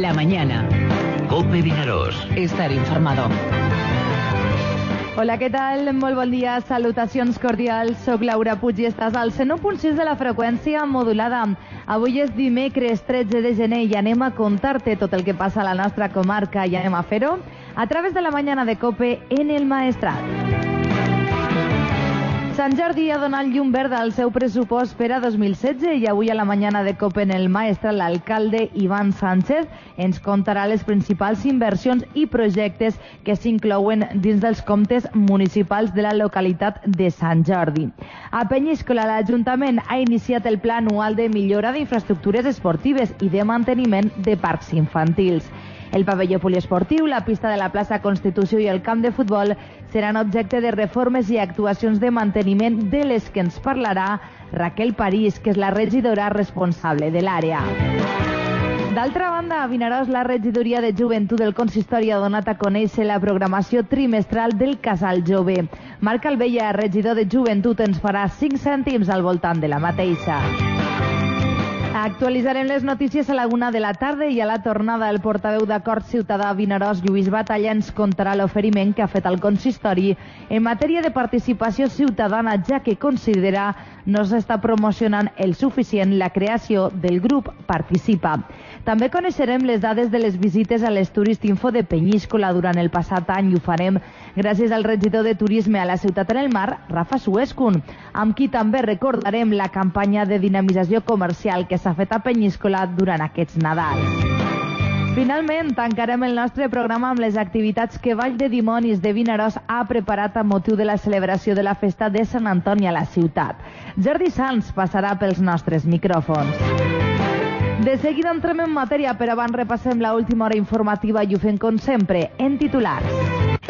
La mañana. COPE Vinaròs. Estar informado. Hola, què tal? Molt bon dia, salutacions cordials. Soc Laura Puig i estàs al 101.6 de la freqüència modulada. Avui és dimecres 13 de gener i anem a contar-te tot el que passa a la nostra comarca i anem a fer-ho a través de la mañana de COPE en el Maestrat. Sant Jordi ha donat llum verda al seu pressupost per a 2016 i avui a la mañana de COPE en el Maestrat l'alcalde Ivan Sánchez ens contarà les principals inversions i projectes que s'inclouen dins dels comptes municipals de la localitat de Sant Jordi. A Penyíscola l'Ajuntament ha iniciat el pla anual de millora d'infraestructures esportives i de manteniment de parcs infantils. El pavelló poliesportiu, la pista de la plaça Constitució i el camp de futbol seran objecte de reformes i actuacions de manteniment de les que ens parlarà Raquel París, que és la regidora responsable de l'àrea. D'altra banda, a Vinaròs, la regidoria de Joventut del Consistori ha donat a conèixer la programació trimestral del Casal Jove. Marc Albella, regidor de Joventut, ens farà 5 cèntims al voltant de la mateixa. Actualitzarem les notícies a la 1 de la tarda i a la tornada el portaveu d'Acord Ciutadà a Vinaròs, Lluís Batalla, ens contarà l'oferiment que ha fet el consistori en matèria de participació ciutadana, ja que considera no s'està promocionant el suficient la creació del grup Participa. També coneixerem les dades de les visites a les Turistinfo de Penyíscola durant el passat any i ho farem gràcies al regidor de Turisme a la Ciutat en el Mar, Rafa Suescun, amb qui també recordarem la campanya de dinamització comercial que s'ha fet a Penyíscola durant aquests Nadals. Finalment, tancarem el nostre programa amb les activitats que Vall de Dimonis de Vinaròs ha preparat a motiu de la celebració de la festa de Sant Antoni a la ciutat. Jordi Sanz passarà pels nostres micròfons. De seguida entrem en matèria, però abans repassem l'última hora informativa i ho fem com sempre, en titulars.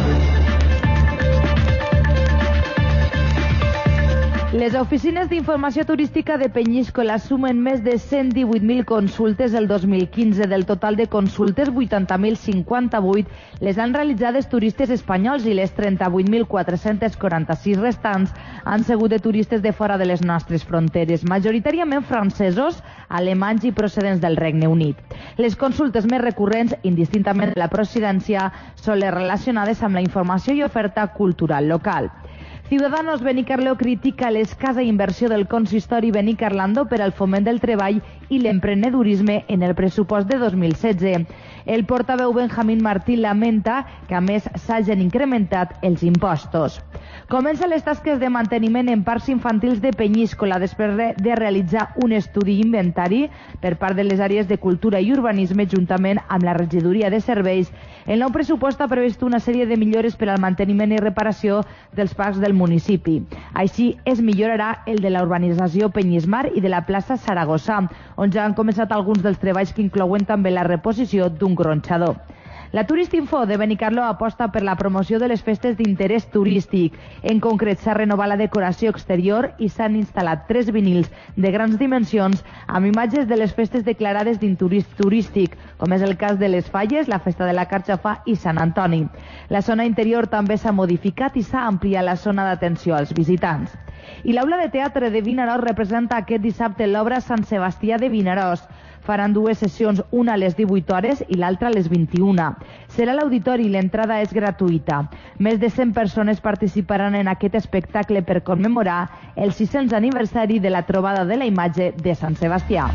Les oficines d'informació turística de Penyíscola sumen més de 118.000 consultes el 2015. Del total de consultes, 80.058 les han realitzades turistes espanyols i les 38.446 restants han sigut de turistes de fora de les nostres fronteres, majoritàriament francesos, alemanys i procedents del Regne Unit. Les consultes més recurrents, indistintament de la procedència, són les relacionades amb la informació i oferta cultural local. Ciudadanos Benicarló critica l'escassa inversió del consistori Benicarlando per al foment del treball i l'emprenedorisme en el pressupost de 2016. El portaveu Benjamín Martí lamenta que a més s'hagin incrementat els impostos. Comença les tasques de manteniment en parcs infantils de Penyíscola després de realitzar un estudi i inventari per part de les àrees de cultura i urbanisme juntament amb la regidoria de serveis. El nou pressupost ha previst una sèrie de millores per al manteniment i reparació dels parcs del municipi. Així es millorarà el de la urbanització Penyismar i de la plaça Saragossa, on ja han començat alguns dels treballs que inclouen també la reposició d'un gronxador. La Turistinfo de Benicarló aposta per la promoció de les festes d'interès turístic. En concret, s'ha renovat la decoració exterior i s'han instal·lat 3 vinils de grans dimensions amb imatges de les festes declarades d'interès turístic, com és el cas de les Falles, la Festa de la Carxofa i Sant Antoni. La zona interior també s'ha modificat i s'ha ampliat la zona d'atenció als visitants. I l'Aula de Teatre de Vinaròs representa aquest dissabte l'obra Sant Sebastià de Vinaròs. Faran 2 sessions, una a les 18 hores i l'altra a les 21. Serà a l'auditori i l'entrada és gratuïta. Més de 100 persones participaran en aquest espectacle per commemorar el 600 aniversari de la trobada de la imatge de Sant Sebastià.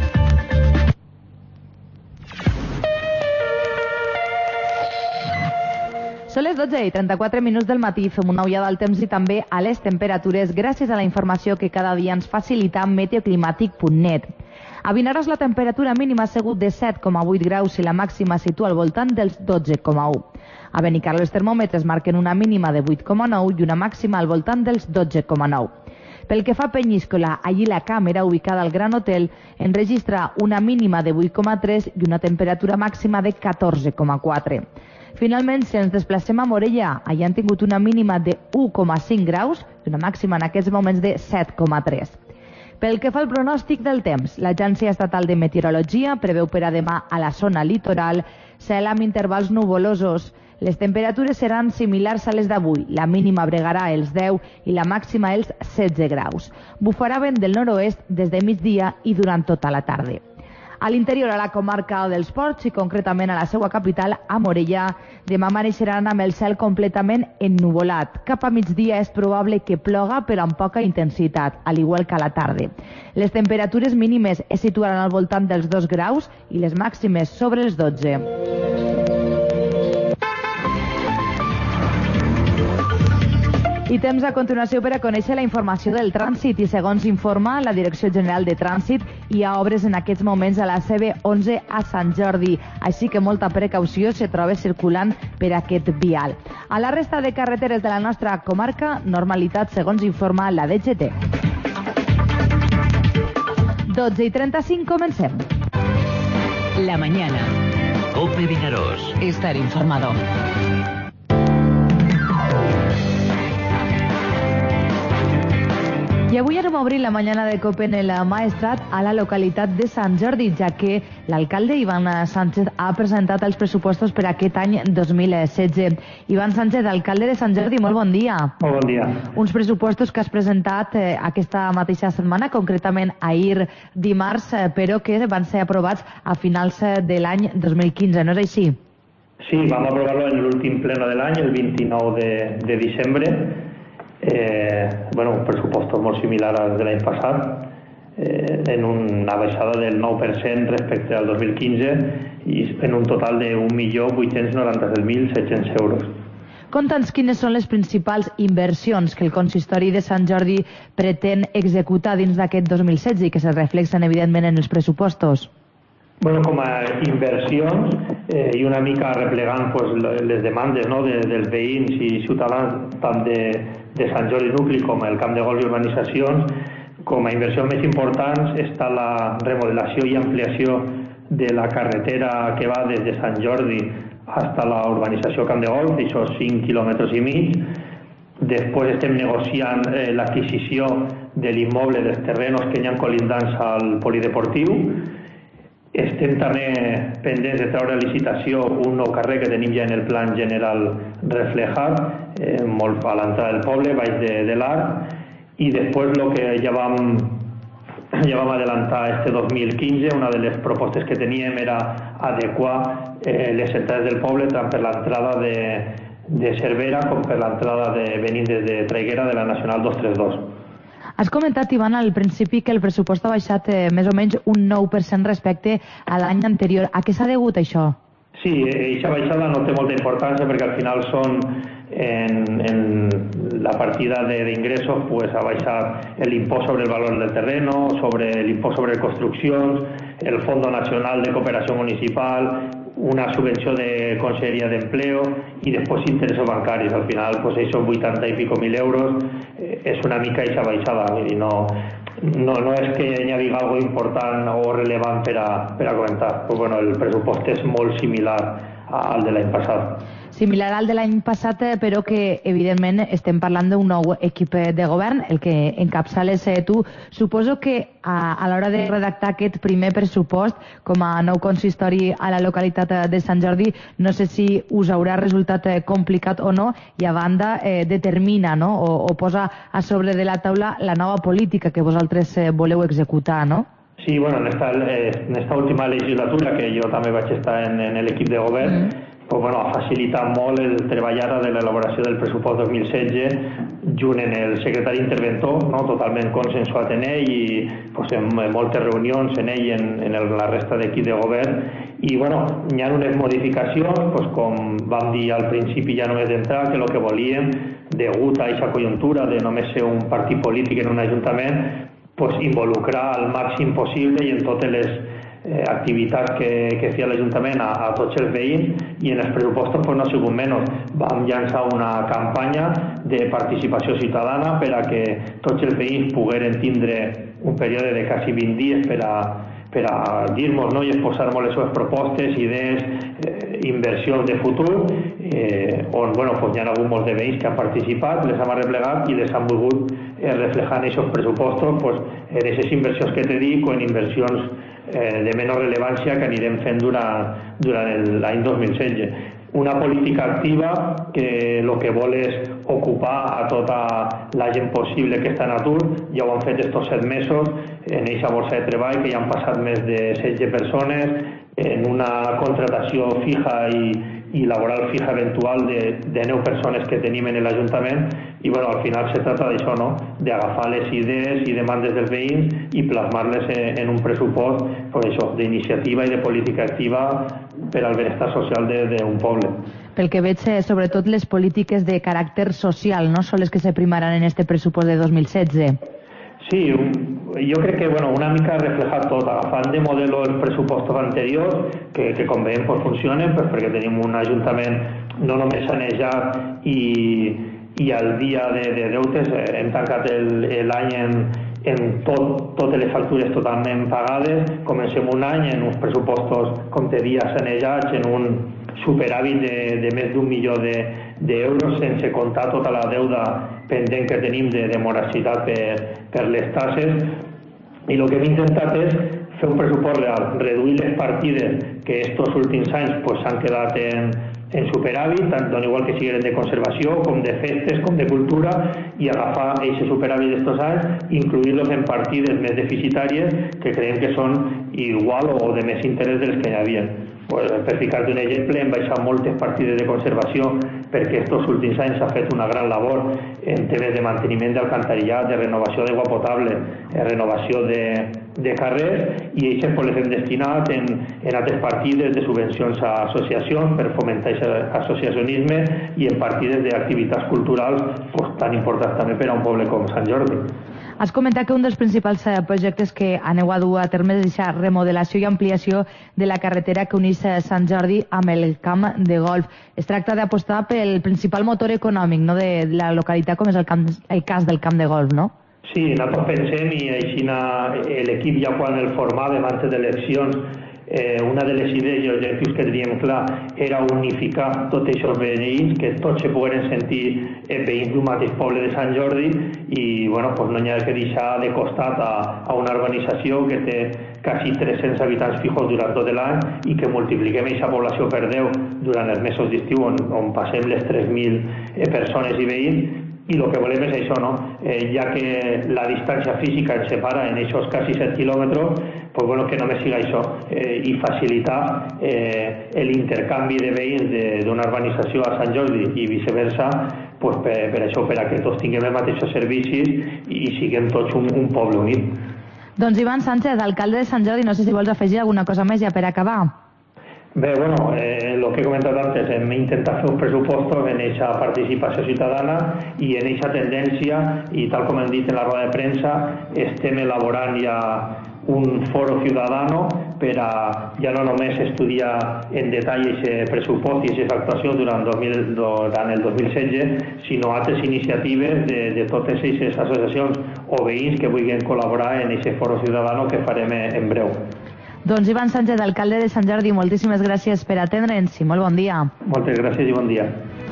Són les 12:34 del matí, fem una ullada al temps i també a les temperatures gràcies a la informació que cada dia ens facilita meteoclimàtic.net. A Vinaròs la temperatura mínima ha sigut de 7,8 graus i la màxima situa al voltant dels 12,1. A Benicarló els termòmetres marquen una mínima de 8,9 i una màxima al voltant dels 12,9. Pel que fa a Penyíscola, allí la càmera, ubicada al Gran Hotel, enregistra una mínima de 8,3 i una temperatura màxima de 14,4. Finalment, si ens desplacem a Morella, allà han tingut una mínima de 1,5 graus i una màxima en aquests moments de 7,3. Pel que fa al pronòstic del temps, l'Agència Estatal de Meteorologia preveu per a demà a la zona litoral cel amb intervals nuvolosos. Les temperatures seran similars a les d'avui. La mínima bregarà els 10 i la màxima els 16 graus. Bufarà vent del nord-oest des de migdia i durant tota la tarda. A l'interior, a la comarca dels Ports i concretament a la seva capital, a Morella, demà amaneixeran amb el cel completament ennuvolat. Cap a migdia és probable que ploga, però amb poca intensitat, al igual que a la tarda. Les temperatures mínimes es situaran al voltant dels 2 graus i les màximes sobre els 12. I temps a continuació per a conèixer la informació del trànsit i segons informa la Direcció General de Trànsit hi ha obres en aquests moments a la CB11 a Sant Jordi, així que molta precaució se troba circulant per aquest vial. A la resta de carreteres de la nostra comarca, normalitat segons informa la DGT. 12:35, comencem. La mañana. COPE Vinaròs. Estar informado. I avui anem a obrir la mañana de COPE en el Maestrat a la localitat de Sant Jordi, ja que l'alcalde Ivan Sánchez ha presentat els pressupostos per aquest any 2016. Ivan Sánchez, alcalde de Sant Jordi, molt bon dia. Molt bon dia. Uns pressupostos que has presentat aquesta mateixa setmana, concretament ahir dimarts, però que van ser aprovats a finals de l'any 2015, no és així? Sí, vam aprovar-lo en l'últim pleno de l'any, el 29 de diciembre. Un pressupost molt similar al de l'any passat, en una baixada del 9% respecte al 2015 i en un total de 1.897.700 euros. Conta'ns quines són les principals inversions que el consistori de Sant Jordi pretén executar dins d'aquest 2016 i que se reflexen evidentment en els pressupostos. Com a inversions i una mica replegant les demandes dels veïns i ciutadans tant de Sant Jordi Nucli com el camp de golf i urbanitzacions, com a inversions més importants està la remodelació i ampliació de la carretera que va des de Sant Jordi fins a la urbanització Camp de Golf, això 5,5 quilòmetres. Després estem negociant l'adquisició de l'immoble dels terrenos que hi ha colindants al polideportiu. Estem també pendents de treure a licitació un nou carrer que tenim ja en el plan general reflejat, molt a l'entrada del poble, baix de l'Arc, i després el que ja vam adelantar este 2015, una de les propostes que teníem era adequar les entrades del poble tant per l'entrada de Cervera com per l'entrada venint des de Traiguera de la Nacional 232. Has comentat, Ivan, al principi que el pressupost ha baixat més o menys un 9% respecte a l'any anterior. A què s'ha degut això? Sí, aquesta baixada no té molta importància perquè al final són en la partida d'ingressos ha baixat l'impost sobre el valor del terreno, sobre l'impost sobre construccions, el Fondo Nacional de Cooperació Municipal, una subvenció de Conselleria d'Empleo i després interessos bancaris. Al final, això 80 i pico mil euros és una mica aquesta baixada. No és que hi hagi alguna cosa important o rellevant per a comentar. El pressupost és molt similar al de l'any passat. Similar al de l'any passat, però que evidentment estem parlant d'un nou equip de govern, el que encapçales tu. Suposo que a l'hora de redactar aquest primer pressupost com a nou consistori a la localitat de Sant Jordi, no sé si us haurà resultat complicat o no, i a banda determina o posa a sobre de la taula la nova política que vosaltres voleu executar, no? Sí, en esta última legislatura, que jo també vaig estar en l'equip de govern, ha facilitat molt el treballar de l'elaboració del pressupost 2016 junt en el secretari interventor, totalment consensuat en ell i en moltes reunions en ell i en la resta d'equip de govern. I hi ha unes modificacions, com vam dir al principi ja només d'entrar, que el que volíem, degut a aquesta conjuntura de només ser un partit polític en un ajuntament, involucrar al màxim possible i en totes les activitats que feia l'Ajuntament a tots els veïns, i en els pressupostos no ha sigut menys. Vam llançar una campanya de participació ciutadana per a que tots els veïns pogueren tindre un període de quasi 20 dies per a dir-nos i exposar-nos les seves propostes, idees, inversions de futur, on hi ha hagut molts de veïns que han participat, les hem arreplegat i les han volgut reflejar en aquests pressupostos en aquestes inversions que t'he dit o en inversions de menor rellevància que anirem fent durant l'any 2016. una política activa que el que vol és ocupar a tota la gent possible que està en atur. Ja ho han fet estos 7 mesos en aquesta borsa de treball, que ja han passat més de 16 persones, en una contratació fija i laboral fija eventual de 9 persones que tenim en l'Ajuntament. I bueno, al final se trata d'això, no? D'agafar les idees i demandes dels veïns i plasmar-les en un pressupost d'iniciativa i de política activa per al benestar social d'un poble. Pel que veig, sobretot les polítiques de caràcter social, no són les que se primaran en este pressupost de 2016. Sí, jo crec que una mica refleja tot, agafant de model els pressupostos anteriors, que com veiem funcionen, perquè tenim un ajuntament no només sanejat i al dia de deutes, hem tancat l'any en totes les factures totalment pagades, comencem un any en uns pressupostos, com te dia, sanejats, en un superàvit de més d'1 milió d'euros, sense comptar tota la deuda pendent que tenim de moracitat per les tasses. I el que hem intentat és fer un pressupost real, reduir les partides que estos últims anys s'han quedat en superàvit, tant igual que siguin de conservació, com de festes, com de cultura, i agafar aquest superàvit d'estos anys, incluir-los en partides més deficitàries que creiem que són igual o de més interès de les que hi havia. Per ficar-te un exemple, hem baixat moltes partides de conservació perquè estos últims anys s'ha fet una gran labor en temes de manteniment d'alcantarillat, de renovació d'aigua potable, renovació de carrers, i aquestes les hem destinat en altres partides de subvencions a associacions per fomentar l'associacionisme i en partides d'activitats culturals tan importants també per a un poble com Sant Jordi. Has comentat que un dels principals projectes que aneu a dur a terme és la remodelació i ampliació de la carretera que uneix Sant Jordi amb el camp de golf. Es tracta d'apostar pel principal motor econòmic, no, de la localitat, com és el cas del camp de golf, no? Sí, nosaltres pensem, i així l'equip ja quan el formàvem antes d'eleccions, una de les idees i objectius que teníem clar era unificar tots aquests veïns, que tots se pogueren sentir veïns d'un mateix poble de Sant Jordi, i no hi ha que deixar de costat a una urbanització que té quasi 300 habitants fijos durant tot l'any i que multipliquem aquesta població per 10 durant els mesos d'estiu on passem les 3.000 persones i veïns. I el que volem és això, no? Ja que la distància física ens separa en aquests quasi 7 quilòmetres, que només siga això, i facilitar l'intercanvi de veïns d'una urbanització a Sant Jordi i viceversa, per això, per a que tots tinguem els mateixos servicis i siguem tots un poble unit. Doncs Ivan Sánchez, alcalde de Sant Jordi, no sé si vols afegir alguna cosa més ja per acabar. Bé, el que he comentat antes, hem intentat fer uns pressupostos en aquesta participació ciutadana i en aquesta tendència, i tal com hem dit en la roda de premsa, estem elaborant ja un foro ciudadano per a ja no només estudiar en detall aquest pressupost i aquesta actuació durant el 2016, sinó altres iniciatives de totes aquestes associacions o veïns que vulguin col·laborar en aquest foro ciudadano que farem en breu. Doncs Ivan Sánchez, alcalde de Sant Jordi, moltíssimes gràcies per atendre'ns i molt bon dia. Moltes gràcies i bon dia.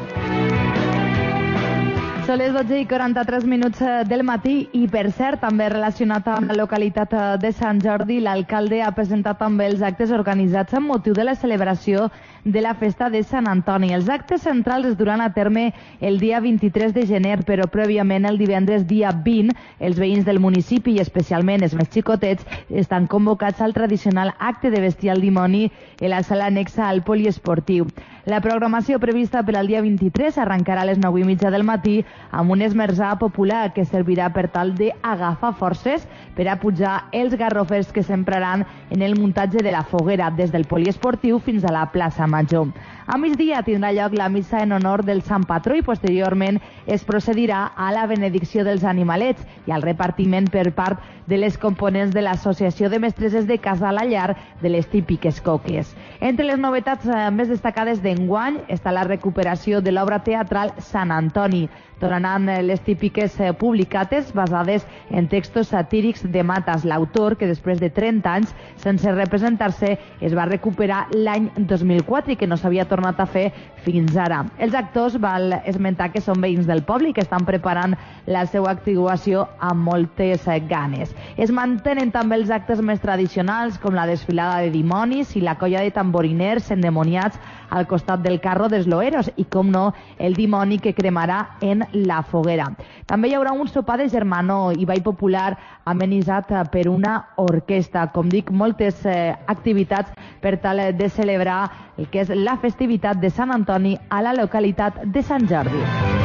Són les 12:43 del matí i, per cert, també relacionat amb la localitat de Sant Jordi, l'alcalde ha presentat també els actes organitzats amb motiu de la celebració de la festa de Sant Antoni. Els actes centrals es duran a terme el dia 23 de gener, però prèviament el divendres dia 20, els veïns del municipi i especialment els més xicotets estan convocats al tradicional acte de vestir el dimoni en la sala anexa al poliesportiu. La programació prevista per al dia 23 arrencarà a les 9:30 del matí amb un esmorzar popular que servirà per tal d'agafar forces per a pujar els garrofers que s'empraran en el muntatge de la foguera des del poliesportiu fins a la plaça Major. A migdia tindrà lloc la missa en honor del Sant Patró i posteriorment es procedirà a la benedicció dels animalets i al repartiment per part de les components de l'Associació de Mestresses de Casa a la Llar de les típiques coques. Entre les novetats més destacades d'enguany està la recuperació de l'obra teatral Sant Antoni. tornaran les típiques publicates basades en textos satírics de Matas, l'autor que després de 30 anys sense representar-se es va recuperar l'any 2004 i que no s'havia tornat a fer fins ara. Els actors val esmentar que són veïns del poble i que estan preparant la seva actuació amb moltes ganes. Es mantenen també els actes més tradicionals com la desfilada de dimonis i la colla de tamboriners endemoniats al costat del carro dels loeros i, com no, el dimoni que cremarà en la foguera. També hi haurà un sopar de germanor i ball popular amenitzat per una orquestra. Com dic, moltes activitats per tal de celebrar el que és la festivitat de Sant Antoni a la localitat de Sant Jordi.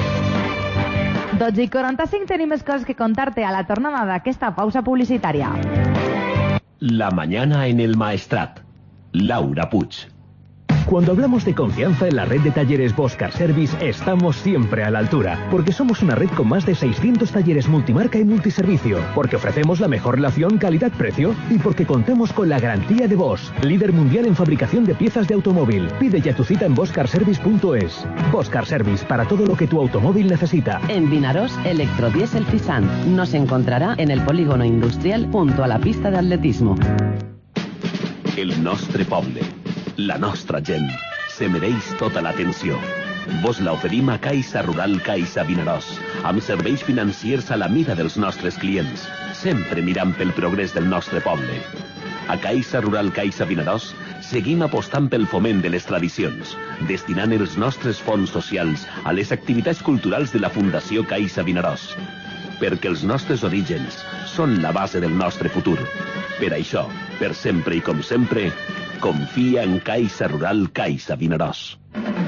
12:45 tenim més coses que contar-te a la tornada d'aquesta pausa publicitària. La mañana en el Maestrat. Laura Puig. Cuando hablamos de confianza en la red de talleres Bosch Car Service, estamos siempre a la altura, porque somos una red con más de 600 talleres multimarca y multiservicio, porque ofrecemos la mejor relación calidad-precio y porque contamos con la garantía de Bosch, líder mundial en fabricación de piezas de automóvil. Pide ya tu cita en boschcarservice.es. Bosch Car Service, para todo lo que tu automóvil necesita. En Vinaròs, Electrodiesel Fisant. Nos encontrará en el polígono industrial junto a la pista de atletismo. El nostre poble, la nostra gent, se mereix tota l'atenció. Vos la oferim a Caixa Rural Caixa Vinaròs, amb serveis financiers a la mida dels nostres clients, sempre mirant pel progrés del nostre poble. A Caixa Rural Caixa Vinaròs seguim apostant pel foment de les tradicions, destinant els nostres fons socials a les activitats culturals de la Fundació Caixa Vinaròs. Perquè els nostres orígens són la base del nostre futur. Per això, per sempre i com sempre, confia en Caixa Rural Caixa Vinaròs.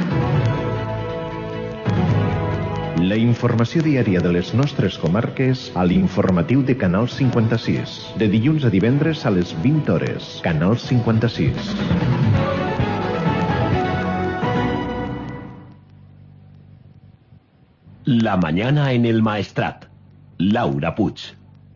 La informació diària de les nostres comarques a l'informatiu de Canal 56. De dilluns a divendres a les 20 hores. Canal 56. La mañana en el Maestrat. Laura Puig.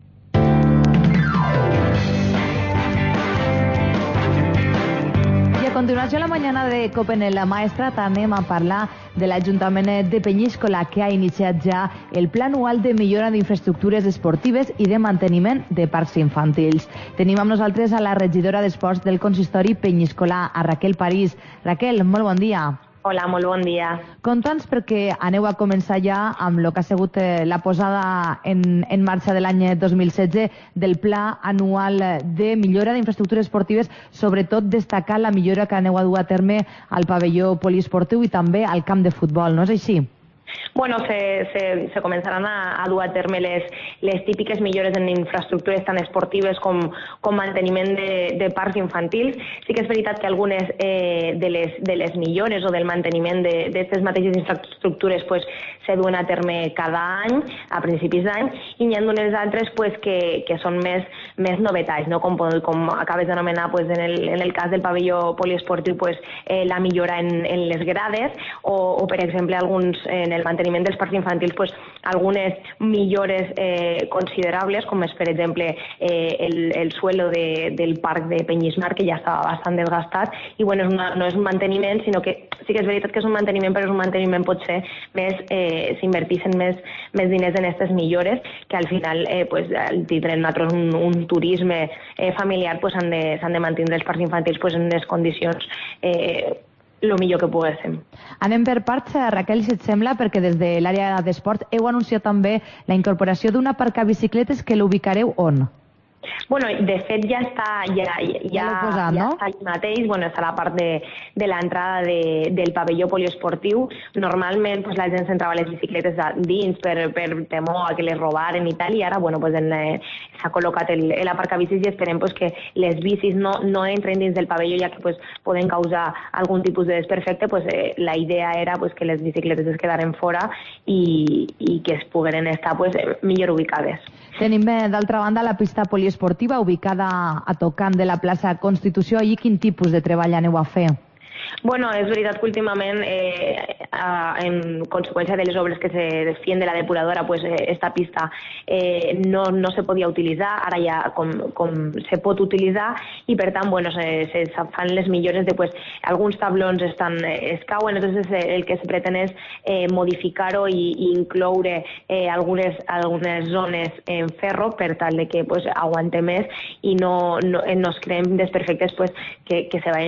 A continuació, la mañana de COPE en el Maestrat anem a parlar de l'Ajuntament de Penyíscola, que ha iniciat ja el Pla Anual de Millora d'Infraestructures Esportives i de Manteniment de Parcs Infantils. Tenim amb nosaltres a la regidora d'Esports del Consistori Penyíscola, a Raquel París. Raquel, molt bon dia. Hola, molt bon dia. Conta'ns, perquè aneu a començar ja amb el que ha sigut la posada en marxa de l'any 2016 del Pla Anual de Millora d'Infraestructures Esportives, sobretot destacar la millora que aneu a dur a terme al pavelló poliesportiu i també al camp de futbol, no és així? Bueno, se començaran a dur a terme les típiques millores en infraestructures tan esportives com manteniment de parcs infantils. Sí que és veritat que algunes de les millores o del manteniment d'aquestes mateixes infraestructures se duen a terme cada any, a principis d'any, i n'hi ha d'unes altres que són més novetats, no? Com acabes d'anomenar en el cas del pavelló poliesportiu, la millora en les grades o per exemple, en el manteniment dels parcs infantils, algunes millores considerables, com és, per exemple, el suelo del parc de Penyismar, que ja estava bastant desgastat, i bueno, no és un manteniment, sinó que sí que és veritat que és un manteniment, però és un manteniment potser més, s'invertissin més diners en aquestes millores, que al final tindrem nosaltres un turisme familiar, s'han de mantenir els parcs infantils en unes condicions el millor que poguéssim. Anem per parts, Raquel, si et sembla, perquè des de l'àrea d'esport heu anunciat també la incorporació d'un aparcabicicletes que l'ubicareu on? Bueno, de fet ja està allà mateix, està a la part de l'entrada del pavelló poliesportiu. Normalment la gent s'entrava les bicicletes dins per temor a que les robaren i tal, i ara s'ha col·locat l'aparcabicis i esperem que les bicis no entren dins del pavelló, ja que poden causar algun tipus de desperfecte. La idea era que les bicicletes es quedaren fora i que es pogueren estar millor ubicades. Tenim, d'altra banda, la pista poliesportiva ubicada a tocant de la plaça Constitució. Allí quin tipus de treball aneu a fer? Bueno, és veritat que últimament, en conseqüència de les obres que se desfien de la depuradora, pues esta pista no se podia utilitzar, ara ja com se pot utilitzar, i per tant, bueno, se fan les millores de, pues, alguns tablons es cauen, entonces el que se pretén és modificar-ho i incloure algunes zones en ferro per tal de que pues, aguante més i no es creen desperfectes pues, que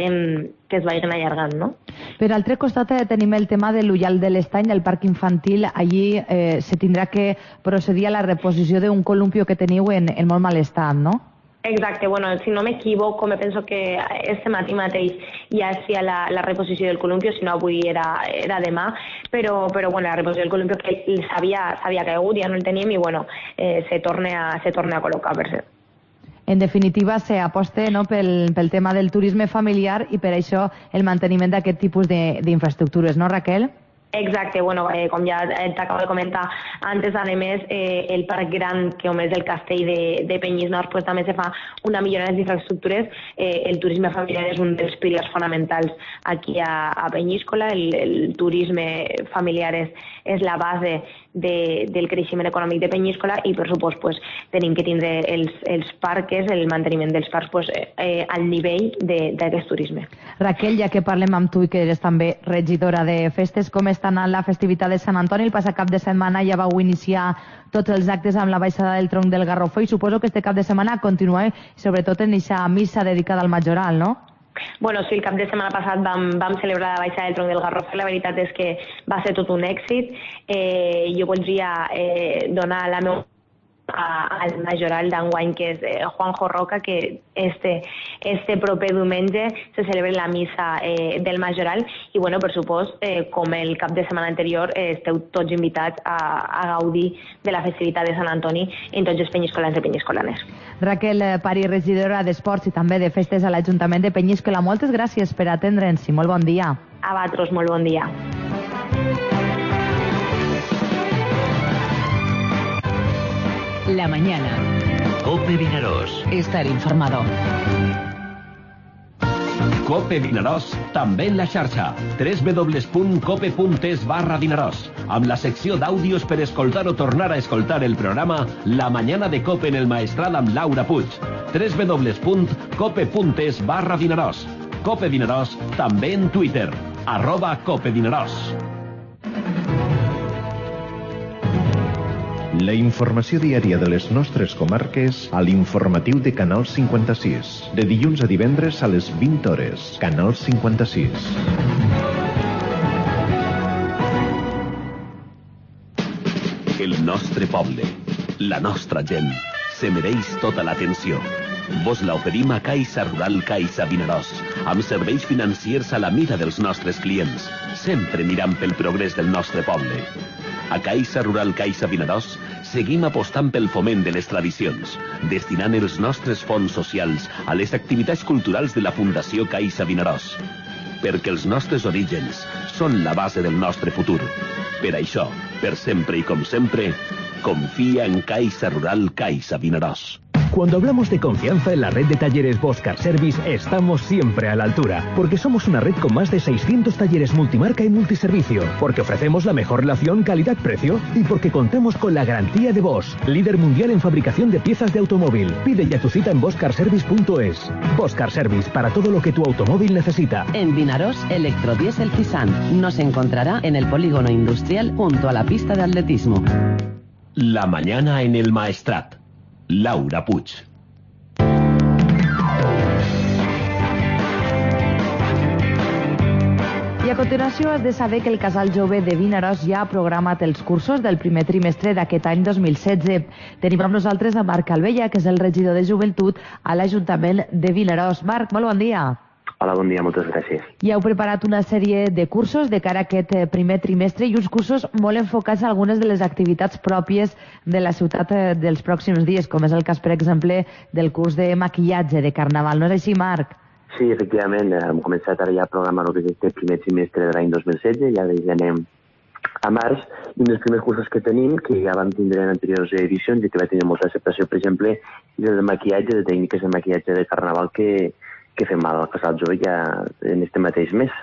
es vagin allargant, no? Per altre costat tenim el tema de l'Ullal de l'Estany, el parc infantil. Allí se tindrà que procedir a la reposició d'un columpio que teniu en molt mal estat, no? Exacte, bueno, si no m'equivoco, me penso que este matí mateix ja es feia la reposició del columpio, si no avui era demà, però bueno, la reposició del columpio que s'havia caigut, ja no el tenim i bueno, se torna a col·locar per ser. En definitiva, s'aposta, no, pel tema del turisme familiar i per això el manteniment d'aquest tipus d'infraestructures, no, Raquel? Exacte, bueno, com ja t'acabo de comentar antes, a més, el parc gran, que és el castell de Penyís Nord, pues, també se fa una millora en les infraestructures. El turisme familiar és un dels pilars fonamentals aquí a Penyíscola. El turisme familiar és la base del creixement econòmic de Penyíscola i, per supost, pues, tenim que tindre els parcs, el manteniment dels parcs pues, al nivell d'aquest turisme. Raquel, ja que parlem amb tu i que eres també regidora de festes, com està anant la festivitat de Sant Antoni? El passat cap de setmana ja vau iniciar tots els actes amb la baixada del tronc del Garrofó i suposo que este cap de setmana continua, sobretot en aquesta missa dedicada al Majoral, no? Bueno, sí, el cap de setmana passat vam celebrar la baixada del tronc del Garrofó. La veritat és que va ser tot un èxit. Jo voldria donar la meva al Majoral d'enguany, que és Juanjo Roca, que este proper diumenge se celebra la missa del Majoral i, bueno, per supost, com el cap de setmana anterior, esteu tots invitats a gaudir de la festivitat de Sant Antoni en tots els penyiscolans i penyiscolanes. Raquel Pari, regidora d'Esports i també de Festes a l'Ajuntament de Penyíscola, moltes gràcies per atendre'ns i molt bon dia. A vosaltres, molt bon dia. La mañana. COPE Vinaròs. Estar informado. COPE Vinaròs, també en la xarxa. www.cope.es/Vinaròs. Amb la secció d'àudios per escoltar o tornar a escoltar el programa La mañana de COPE en el Maestrat amb Laura Puig. www.cope.es/Vinaròs. COPE Vinaròs, també en Twitter. @COPE Vinaròs. La informació diària de les nostres comarques a l'informatiu de Canal 56. De dilluns a divendres a les 20 hores. Canal 56. El nostre poble, la nostra gent, se mereix tota l'atenció. Vos la oferim a Caixa Rural Caixa Vinaròs, amb serveis financiers a la mida dels nostres clients, sempre mirant pel progrés del nostre poble. A Caixa Rural Caixa Vinaròs seguim apostant pel foment de les tradicions, destinant els nostres fons socials a les activitats culturals de la Fundació Caixa Vinaròs. Perquè els nostres orígens són la base del nostre futur. Per això, per sempre y com sempre, confía en Caixa Rural Caixa Vinaròs. Cuando hablamos de confianza en la red de talleres Boscar Service, estamos siempre a la altura, porque somos una red con más de 600 talleres multimarca y multiservicio, porque ofrecemos la mejor relación calidad-precio y porque contamos con la garantía de Bosch, líder mundial en fabricación de piezas de automóvil. Pide ya tu cita en boscarservice.es. Boscar Service, para todo lo que tu automóvil necesita. En Vinaròs, Electrodiesel Fisan. Nos encontrará en el polígono industrial junto a la pista de atletismo. La mañana en el Maestrat. Laura Puig. I a continuació has de saber que el Casal Jove de Vinaròs ja ha programat els cursos del primer trimestre d'aquest any 2016. Tenim amb nosaltres a Marc Albella, que és el regidor de Joventut a l'Ajuntament de Vinaròs. Marc, molt bon dia. Hola, bon dia, moltes gràcies. I heu preparat una sèrie de cursos de cara a aquest primer trimestre i uns cursos molt enfocats a algunes de les activitats pròpies de la ciutat dels pròxims dies, com és el cas, per exemple, del curs de maquillatge de Carnaval. No és així, Marc? Sí, efectivament, hem començat ara ja a programar el que és este primer trimestre de l'any 2016, ja anem a març, i un dels primers cursos que tenim, que ja vam tindre en anteriors edicions i que va tenir molta acceptació, per exemple, és el de maquillatge, de tècniques de maquillatge de Carnaval que fem al Casal Jove ja en este mateix mes.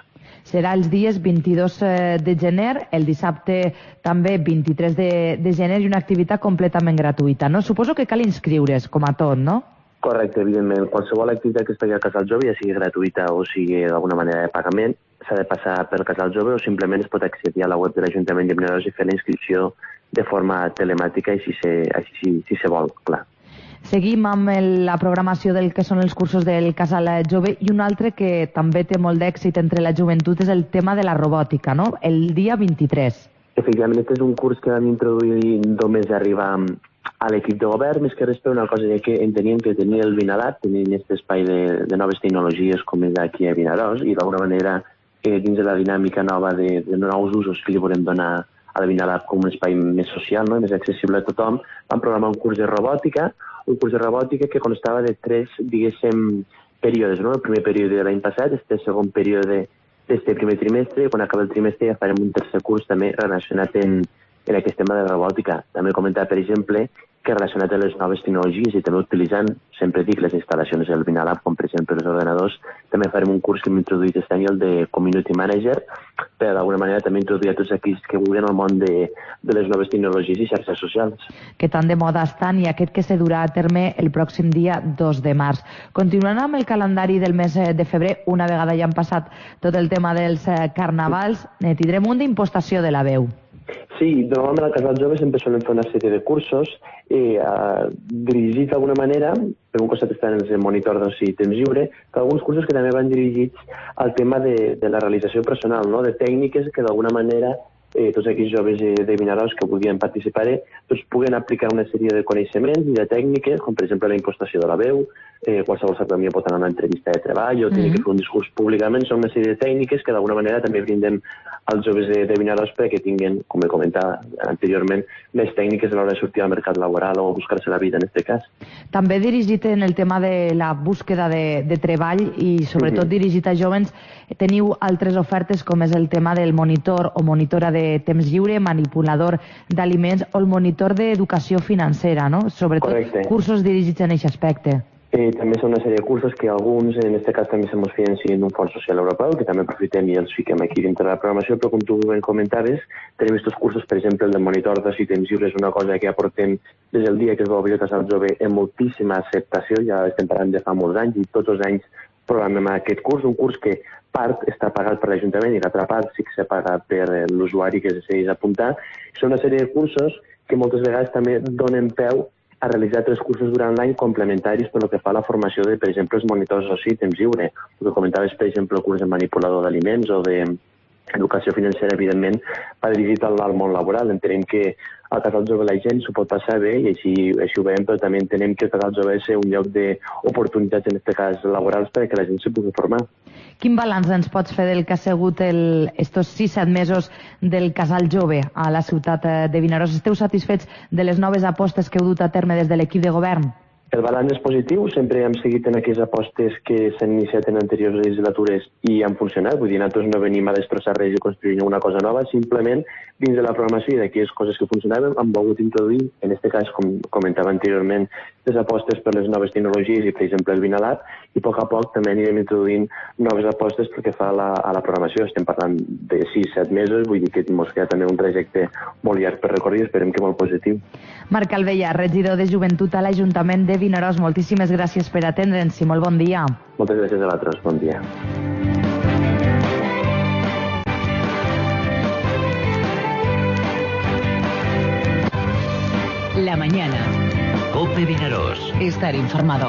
serà els dies 22 de gener, el dissabte també 23 de gener, i una activitat completament gratuïta, no? Suposo que cal inscriure's, com a tot, no? Correcte, evidentment. Qualsevol activitat que es faci al Casal Jove, ja sigui gratuïta o sigui d'alguna manera de pagament, s'ha de passar pel Casal Jove o simplement es pot accedir a la web de l'Ajuntament de Vinaròs i fer la inscripció de forma telemàtica, si se vol, clar. Seguim amb la programació del que són els cursos del Casal Jove, i un altre que també té molt d'èxit entre la joventut és el tema de la robòtica, no? El dia 23. Efectivament, aquest és un curs que vam introduir només arribar a l'equip de govern, més que res per una cosa que enteníem que tenia el Vinalab, tenia aquest espai de noves tecnologies com és aquí a Vinaròs, i d'alguna manera dins de la dinàmica nova de nous usos que li volem donar a la Vinalab com un espai més social, no? Més accessible a tothom, vam programar un curs de robòtica que constava de 3, diguéssim, períodes, no? El primer període de l'any passat, el segon període d'este primer trimestre, i quan acaba el trimestre ja farem un tercer curs també relacionat en aquest tema de robòtica. També comentar, per exemple, que relacionat amb les noves tecnologies i també utilitzant, sempre dic, les instal·lacions del Vinalab, com per exemple els ordenadors, també farem un curs que hem introduït aquest any, el de Community Manager, per d'alguna manera també introduir a tots aquells que vulguin al món de les noves tecnologies i xarxes socials. Que tan de moda estan, i aquest que se durà a terme el pròxim dia 2 de març. Continuant amb el calendari del mes de febrer, una vegada ja han passat tot el tema dels carnavals, tindrem un d'impostació de la veu. Sí, normalment al Casal Jove sempre solen fer una sèrie de cursos dirigits d'alguna manera, per un costat estan els de monitor d'oci i temps lliure, que alguns cursos que també van dirigits al tema de la realització personal, no? De tècniques que d'alguna manera tots aquells joves de Vinaròs que vulguin participar-hi doncs puguen aplicar una sèrie de coneixements i de tècniques, com per exemple la impostació de la veu, qualsevol certament pot anar a una entrevista de treball o tenir que fer un discurs públicament. Són una sèrie de tècniques que d'alguna manera també brindem als joves de Vinaròs perquè tinguin, com he comentat anteriorment, més tècniques a l'hora de sortir al mercat laboral o buscar-se la vida en aquest cas. També dirigit en el tema de la búsqueda de treball i sobretot dirigit a jóvens, teniu altres ofertes com és el tema del monitor o monitora de temps lliure, manipulador d'aliments o el monitor d'educació financera, no? Sobretot cursos dirigits en aquest aspecte. També són una sèrie de cursos que alguns, en aquest cas també se mos financien d'un fons social europeu, que també aprofitem i els fiquem aquí dintre de la programació, però com tu ben comentaves, tenim aquests cursos, per exemple, el de monitor d'oci i temps lliure és una cosa que ja portem des del dia que es va obrir el Casal Jove en moltíssima acceptació, ja estem parlant de fa molts anys i tots els anys programem aquest curs, un curs que part està pagat per l'Ajuntament i l'altra part sí que s'ha pagat per l'usuari que es decideix apuntar. Són una sèrie de cursos que moltes vegades també donen peu a realitzar 3 cursos durant l'any complementaris per lo que fa a la formació de, per exemple, els monitors d'oci i temps lliure. El que comentaves, per exemple, el curs de manipulador d'aliments o d'educació financera, evidentment, va dirigit al món laboral. Entenem que al Casal Jove la gent s'ho pot passar bé i així ho veiem, però també entenem que el Casal Jove és un lloc d'oportunitats, en aquest cas laborals, perquè la gent se pugui formar. Quin balanç ens pots fer del que ha sigut estos 6-7 mesos del Casal Jove a la ciutat de Vinaròs? Esteu satisfets de les noves apostes que heu dut a terme des de l'equip de govern? El balanç és positiu, sempre hem seguit en aquelles apostes que s'han iniciat en anteriors legislatures i han funcionat, vull dir, nosaltres no venim a destrossar res i construir una cosa nova, simplement dins de la programació i d'aquelles coses que funcionaven hem volgut introduir, en aquest cas, com comentava anteriorment, les apostes per les noves tecnologies i, per exemple, el Vinalab, i a poc també anirem introduint noves apostes perquè fa a la programació. Estem parlant de 6-7 mesos, vull dir que ens queda també un trajecte molt llarg per recórrer i esperem que molt positiu. Marc Alvella, regidor de Joventut a l'Ajuntament de Vinaròs, moltíssimes gràcies per atendre'ns i molt bon dia. Moltes gràcies a vosaltres, bon dia. La mañana. COPE Vinaròs. Estar informado.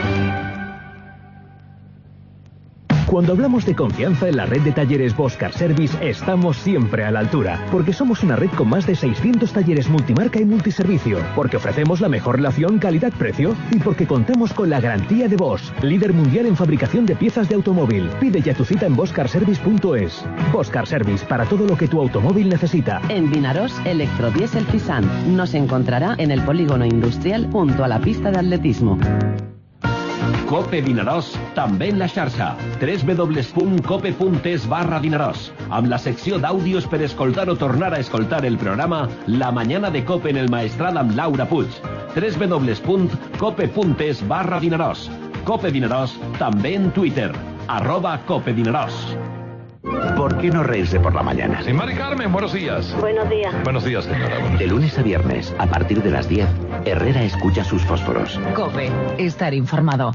Cuando hablamos de confianza en la red de talleres Boscar Service, estamos siempre a la altura, porque somos una red con más de 600 talleres multimarca y multiservicio, porque ofrecemos la mejor relación calidad-precio y porque contamos con la garantía de Bosch, líder mundial en fabricación de piezas de automóvil. Pide ya tu cita en boscarservice.es. Boscar Service, para todo lo que tu automóvil necesita. En Vinaròs, Electrodiesel Fisant nos encontrará en el polígono industrial junto a la pista de atletismo. COPE Vinaròs, també en la xarxa. www.cope.es/Vinaròs, amb la secció d'àudios per escoltar o tornar a escoltar el programa La Mañana de COPE en el Maestrat amb Laura Puig. www.cope.es/Vinaròs. COPE Vinaròs, també en Twitter, @COPE Vinaròs. ¿Por qué no reírse por la mañana? Sí, Mari Carmen, buenos días. Buenos días. Buenos días, señora. De lunes a viernes, a partir de las 10, Herrera escucha sus fósforos. COPE. Estar informado.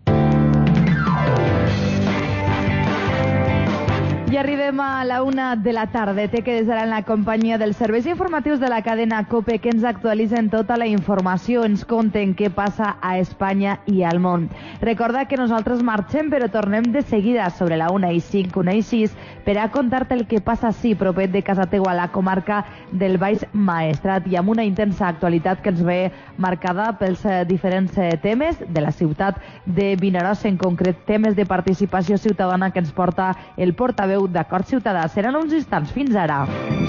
I arribem a la 1 de la tarda. Te quedes ara en la companyia dels serveis informatius de la cadena COPE, que ens actualitzen tota la informació, ens conten què passa a Espanya i al món. Recorda que nosaltres marxem, però tornem de seguida sobre la 1:05, 1:06, per a contar-te el que passa així, propet de casa teua, a la comarca del Baix Maestrat, i amb una intensa actualitat que ens ve marcada pels diferents temes de la ciutat de Vinaròs, en concret temes de participació ciutadana que ens porta el portaveu d'Acord Ciutadà. Seran uns instants. Fins ara.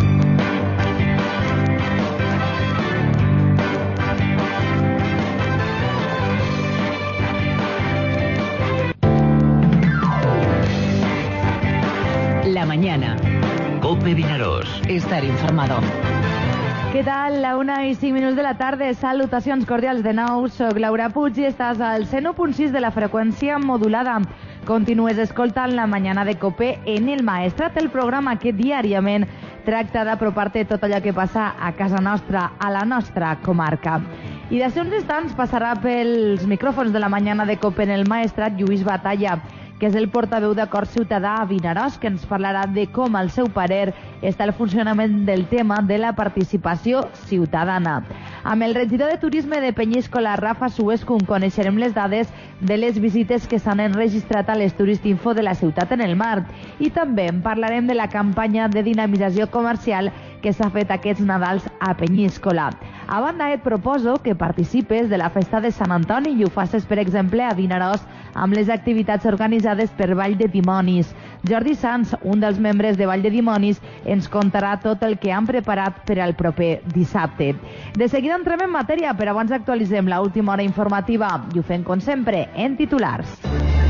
La mañana. COPE Vinaròs. Estar informado. Què tal? La 1:05 de la tarda. Salutacions cordials de nou. Soc Laura Puig i estàs al 101.6 de la freqüència modulada. Continues escoltant La Mañana de COPE en el Maestrat, el programa que diàriament tracta d'apropar-te tot allò que passa a casa nostra, a la nostra comarca. I d'ací uns instants passarà pels micròfons de La Mañana de COPE en el Maestrat Lluís Batalla, que és el portaveu d'Acord Ciutadà a Vinaròs, que ens parlarà de com, al seu parer, està el funcionament del tema de la participació ciutadana. Amb el regidor de Turisme de Penyíscola, Rafa Suescun, coneixerem les dades de les visites que s'han enregistrat a les Turistinfo de la ciutat en el mar. I també en parlarem de la campanya de dinamització comercial que s'ha fet aquests Nadals a Penyíscola. A banda, et proposo que participes de la festa de Sant Antoni i ho facis, per exemple, a Vinaròs amb les activitats organitzades per Vall de Dimonis. Jordi Sanz, un dels membres de Vall de Dimonis, ens contarà tot el que han preparat per al proper dissabte. De seguida entrem en matèria, però abans actualitzem l'última hora informativa i ho fem, com sempre, en titulars.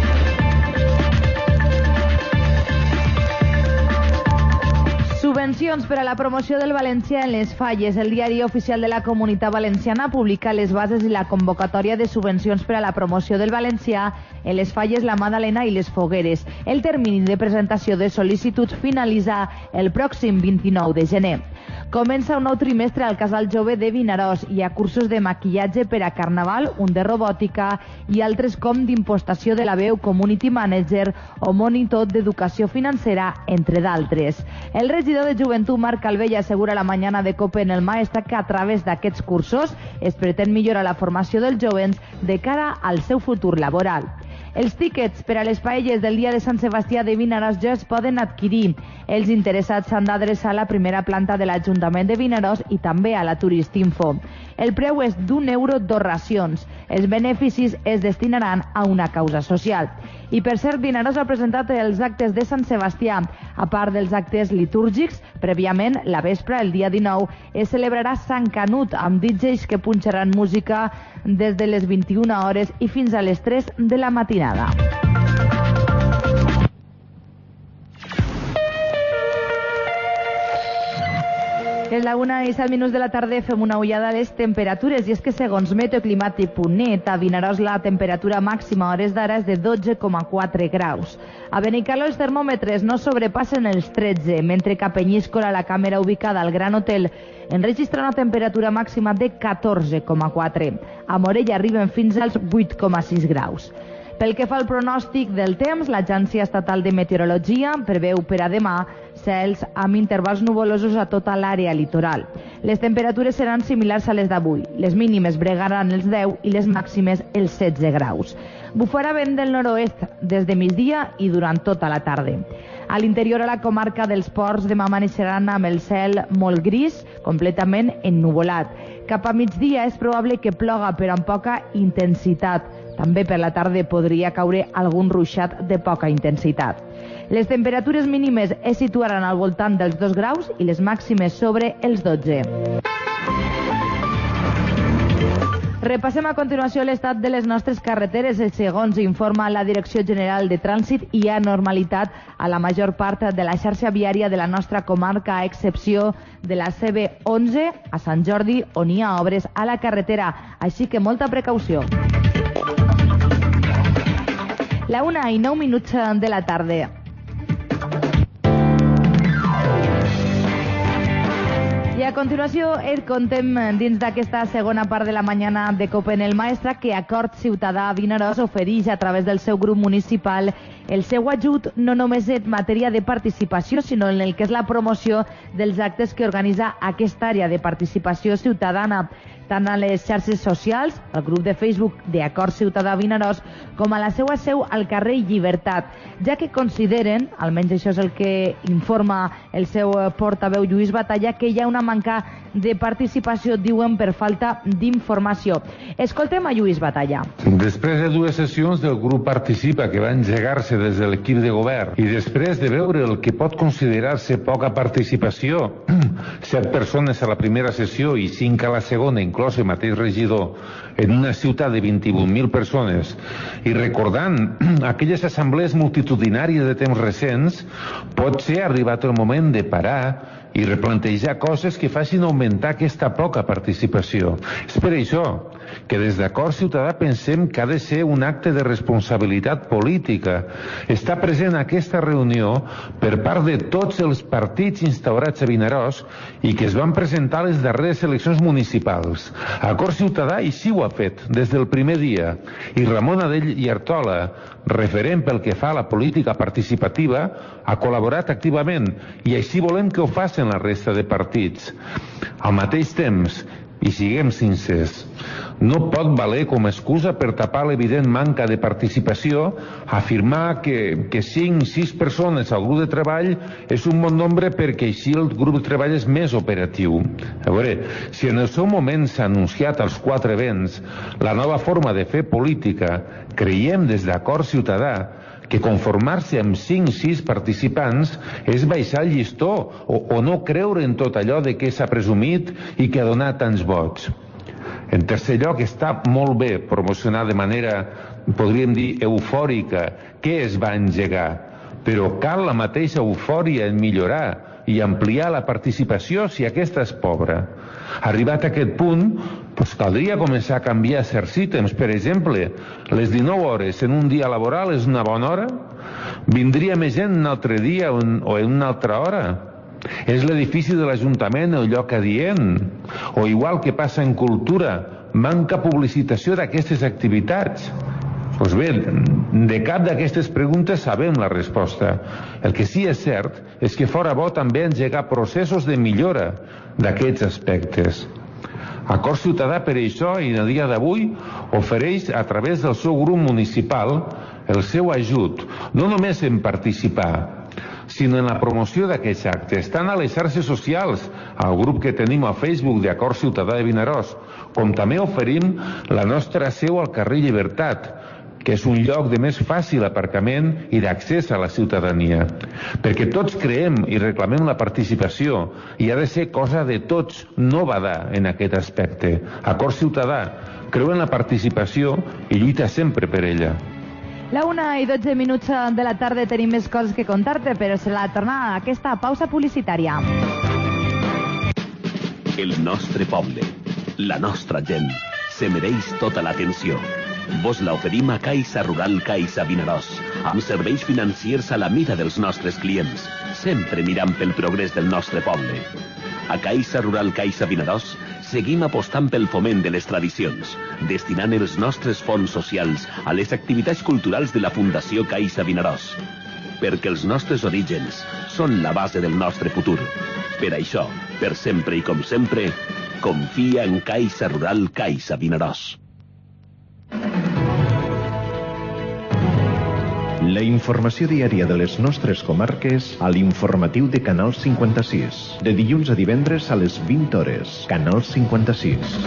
Subvencions per a la promoció del valencià en les falles. El diari oficial de la Comunitat Valenciana publica les bases i la convocatòria de subvencions per a la promoció del valencià en les falles La Madalena i les Fogueres. El termini de presentació de sol·licituds finalitza el pròxim 29 de gener. Comença un nou trimestre al Casal Jove de Vinaròs. Hi ha cursos de maquillatge per a Carnaval, un de robòtica i altres com d'impostació de la veu, community manager o monitor d'educació financera, entre d'altres. El regidor de Joventut, Marc Calvella, assegura a La Mañana de COPE en el Maestrat que a través d'aquests cursos es pretén millorar la formació dels jovents de cara al seu futur laboral. Els tíquets per a les paelles del dia de Sant Sebastià de Vinaròs ja es poden adquirir. Els interessats s'han d'adreçar a la primera planta de l'Ajuntament de Vinaròs i també a la Turistinfo. El preu és d'€1, 2 racions. Els beneficis es destinaran a una causa social. I per cert, Vinaròs ha presentat els actes de Sant Sebastià. A part dels actes litúrgics, prèviament, la vespre, el dia 19, es celebrarà Sant Canut, amb DJs que punxaran música des de les 21 hores i fins a les 3 de la matinada. És la 1:07 de la tarda, fem una ullada a les temperatures, i és que segons meteoclimàtic.net, a Vinaròs la temperatura màxima a hores d'ara és de 12,4 graus. A Benicarló els termòmetres no sobrepassen els 13, mentre que a Penyíscola, la càmera ubicada al Gran Hotel, enregistra una temperatura màxima de 14,4. A Morella arriben fins als 8,6 graus. Pel que fa al pronòstic del temps, l'Agència Estatal de Meteorologia preveu per a demà cels amb intervals nuvolosos a tota l'àrea litoral. Les temperatures seran similars a les d'avui. Les mínimes bregaran els 10 i les màximes els 16 graus. Bufarà vent del nord-oest des de migdia i durant tota la tarda. A l'interior, a la comarca dels Ports, demà amaneixeran amb el cel molt gris, completament ennuvolat. Cap a migdia és probable que ploga, però amb poca intensitat. També per la tarda podria caure algun ruixat de poca intensitat. Les temperatures mínimes es situaran al voltant dels 2 graus i les màximes sobre els 12. Repassem a continuació l'estat de les nostres carreteres. Segons informa la Direcció General de Trànsit, hi ha normalitat a la major part de la xarxa viària de la nostra comarca, a excepció de la CB11 a Sant Jordi, on hi ha obres a la carretera, així que molta precaució. La 1:09 de la tarda. continuació et contem dins d'aquesta segona part de la mañana de COPE en el Maestrat que Acord Ciutadà Vinaròs ofereix a través del seu grup municipal el seu ajut no només en matèria de participació, sinó en el que és la promoció dels actes que organitza aquesta àrea de participació ciutadana, tant a les xarxes socials, al grup de Facebook d'Acord Ciutadà Vinaròs, com a la seva seu al carrer Llibertat, ja que consideren, almenys això és el que informa el seu portaveu Lluís Batalla, que hi ha una manca de participació, diuen, per falta d'informació. Escoltem a Lluís Batalla. Després de 2 sessions del grup Participa que va engegar-se des de l'equip de govern i després de veure el que pot considerar-se poca participació, 7 persones a la primera sessió i 5 a la segona, inclòs el mateix regidor, en una ciutat de 21.000 persones, i recordant aquelles assemblees multitudinàries de temps recents, pot ser arribat el moment de parar i replantejar coses que facin augmentar aquesta poca participació. És per això que des d'Acord Ciutadà pensem que ha de ser un acte de responsabilitat política. Està present a aquesta reunió per part de tots els partits instaurats a Vinaròs i que es van presentar a les darreres eleccions municipals. Acord Ciutadà així ho ha fet des del primer dia, i Ramon Adell i Artola, referent pel que fa a la política participativa, ha col·laborat activament, i així volem que ho facin la resta de partits. Al mateix temps, i siguem sincers, no pot valer com a excusa per tapar l'evident manca de participació afirmar que 5-6 persones al grup de treball és un bon nombre perquè així el grup de treball és més operatiu. A veure, si en el seu moment s'ha anunciat als 4 events la nova forma de fer política, creiem des d'Acord Ciutadà que conformar-se amb 5-6 participants és baixar el llistó o no creure en tot allò de què s'ha presumit i que ha donat tants vots. En tercer lloc, està molt bé promocionar de manera, podríem dir, eufòrica què es va engegar, però cal la mateixa eufòria en millorar i ampliar la participació si aquesta és pobra. Arribat a aquest punt, doncs caldria començar a canviar certs ítems. Per exemple, les 19 hores en un dia laboral és una bona hora? Vindria més gent un altre dia o en una altra hora? És l'edifici de l'Ajuntament el lloc adient? O igual que passa en cultura, manca publicitació d'aquestes activitats? Doncs bé, de cap d'aquestes preguntes sabem la resposta. El que sí és cert és que fora bo també engegar processos de millora d'aquests aspectes. Acord Ciutadà, per això, i en el dia d'avui, ofereix a través del seu grup municipal el seu ajut, no només en participar, sinó en la promoció d'aquests actes, tant a les xarxes socials, al grup que tenim a Facebook d'Acord Ciutadà de Vinaròs, com també oferim la nostra seu al carrer Llibertat, que és un lloc de més fàcil aparcament i d'accés a la ciutadania. Perquè tots creem i reclamem la participació i ha de ser cosa de tots, no badar en aquest aspecte. Acord Ciutadà creu en la participació i lluita sempre per ella. La 1:12 de la tarda tenim més coses que contar-te, però serà tornar a aquesta pausa publicitària. El nostre poble, la nostra gent, se mereix tota l'atenció. Vos l'oferim a Caixa Rural Caixa Vinaròs, amb serveis financiers a la mida dels nostres clients, sempre mirant pel progrés del nostre poble. A Caixa Rural Caixa Vinaròs seguim apostant pel foment de les tradicions, destinant els nostres fons socials a les activitats culturals de la Fundació Caixa Vinaròs. Perquè els nostres orígens són la base del nostre futur. Per això, per sempre i com sempre, confia en Caixa Rural Caixa Vinaròs. La informació diària de les nostres comarques a l'informatiu de Canal 56. De dilluns a divendres a les 20 hores. Canal 56.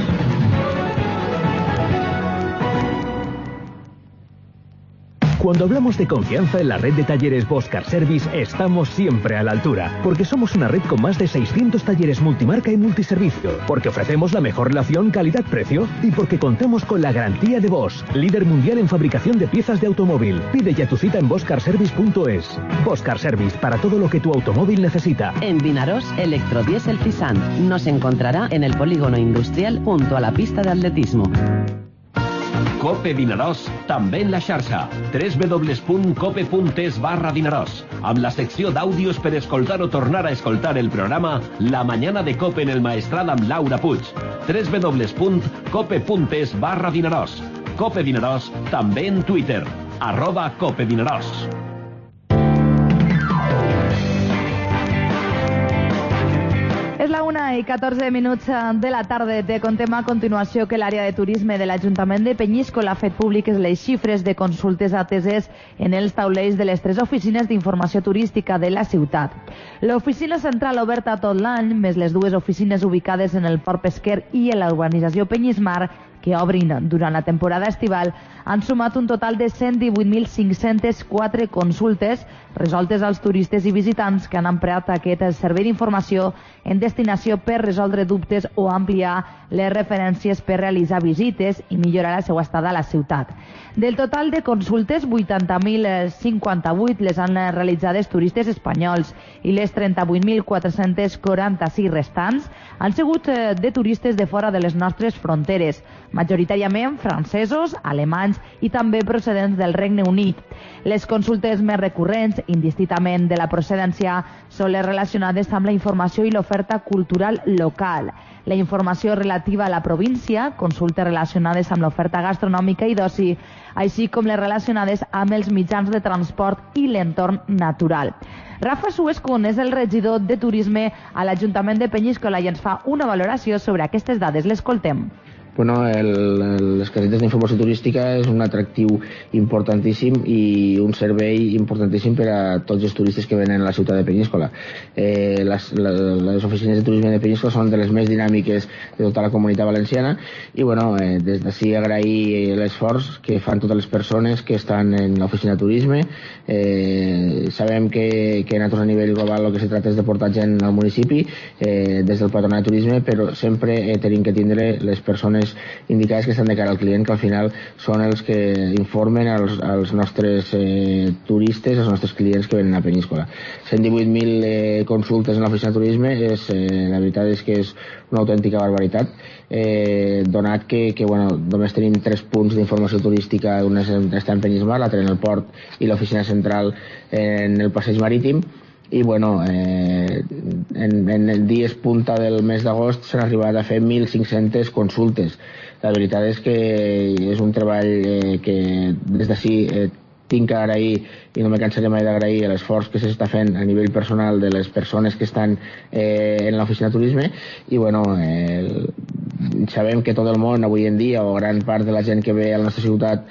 Cuando hablamos de confianza en la red de talleres Boscar Service, estamos siempre a la altura, porque somos una red con más de 600 talleres multimarca y multiservicio, porque ofrecemos la mejor relación calidad-precio y porque contamos con la garantía de Bosch, líder mundial en fabricación de piezas de automóvil. Pide ya tu cita en boscarservice.es. Boscar Service, para todo lo que tu automóvil necesita. En Vinaròs, Electrodiesel Fisant. Nos encontrará en el polígono industrial junto a la pista de atletismo. Cope Vinaròs, també en la xarxa. www.cope.es/Vinaròs. Amb la secció d'àudios per escoltar o tornar a escoltar el programa La Mañana de Cope en el Maestrat amb Laura Puig. www.cope.es/Vinaròs. Cope Vinaròs, també en Twitter. @Cope Vinaròs. És la 1:14 de la tarda. Te contem a continuació que l'àrea de turisme de l'Ajuntament de Penyíscola ha fet públiques les xifres de consultes ateses en els taulells de les 3 oficines d'informació turística de la ciutat. L'oficina central oberta tot l'any, més les 2 oficines ubicades en el Port Pesquer i en la urbanització Penyismar, que obrin durant la temporada estival, han sumat un total de 118.504 consultes resoltes als turistes i visitants que han emprat aquest servei d'informació en destinació per resoldre dubtes o ampliar les referències per realitzar visites i millorar la seva estada a la ciutat. Del total de consultes, 80.058 les han realitzades turistes espanyols i les 38.446 restants han sigut de turistes de fora de les nostres fronteres, majoritàriament francesos, alemanys i també procedents del Regne Unit. Les consultes més recurrents, indistintament de la procedència, són les relacionades amb la informació i l'oferta cultural local. La informació relativa a la província, consultes relacionades amb l'oferta gastronòmica i d'oci, així com les relacionades amb els mitjans de transport i l'entorn natural. Rafa Suescun és el regidor de Turisme a l'Ajuntament de Penyíscola i ens fa una valoració sobre aquestes dades. L'escoltem. Bueno, les casetes d'informació turística és un atractiu importantíssim i un servei importantíssim per a tots els turistes que venen a la ciutat de Penyíscola. Les oficines de turisme de Penyíscola són de les més dinàmiques de tota la comunitat valenciana i bueno, des d'ací agrair l'esforç que fan totes les persones que estan en l'oficina de turisme. Sabem que nosaltres a nivell global el que se tracta és de portar gent al municipi des del patronat de turisme, però sempre tenim que tindre les persones indicades que estan de cara al client, que al final són els que informen als nostres turistes, als nostres clients que venen a Penyíscola. 118.000 consultes en l'oficina de turisme, la veritat és que és una autèntica barbaritat, donat que bueno, només tenim 3 punts d'informació turística, un està en Penyismar, l'altre en el port i l'oficina central en el passeig marítim. I bueno, en el dies punta del mes d'agost s'han arribat a fer 1.500 consultes. La veritat és que és un treball que des d'ací tinc que agrair i no me cansaré mai d'agrair l'esforç que s'està fent a nivell personal de les persones que estan en l'oficina de turisme i bueno, sabem que tot el món avui en dia o gran part de la gent que ve a la nostra ciutat